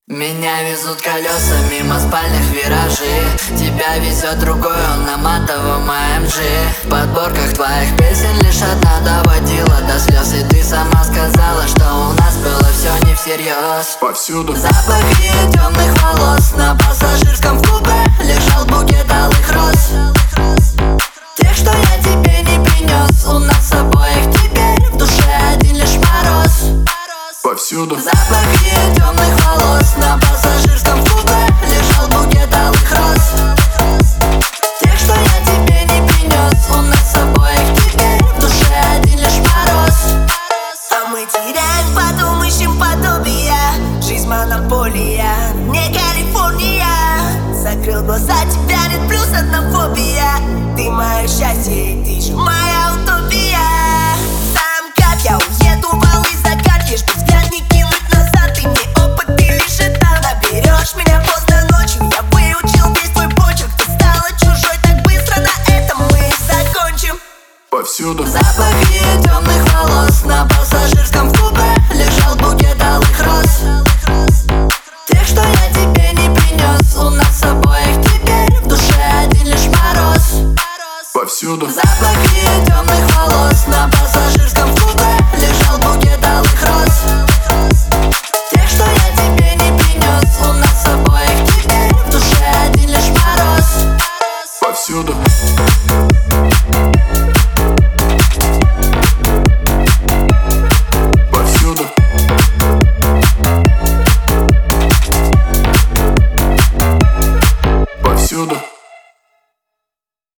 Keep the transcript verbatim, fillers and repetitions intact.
Меня везут колеса мимо спальных виражей. Тебя везет другой, он на матовом а эм джи. В подборках твоих песен лишь одна доводила до слез. И ты сама сказала, что у нас было все не всерьез. Повсюду запахи темных волос. На пассажирском в купе лежал букет алых роз. Тех, что я тебе не принес. У нас обоих теперь в душе один лишь мороз. Повсюду запахи темных волос. На пассажирском в купе лежал букет алых роз. Тех, что я тебе не принес. У нас обоих теперь в душе один лишь мороз. А мы теряем, потом ищем подобия. Жизнь монополия, не Калифорния. Закрыл глаза, тебя нет, плюс одна фобия. Ты мое счастье, ты же моя утопия. Сам как я уеду, волны закат, лишь без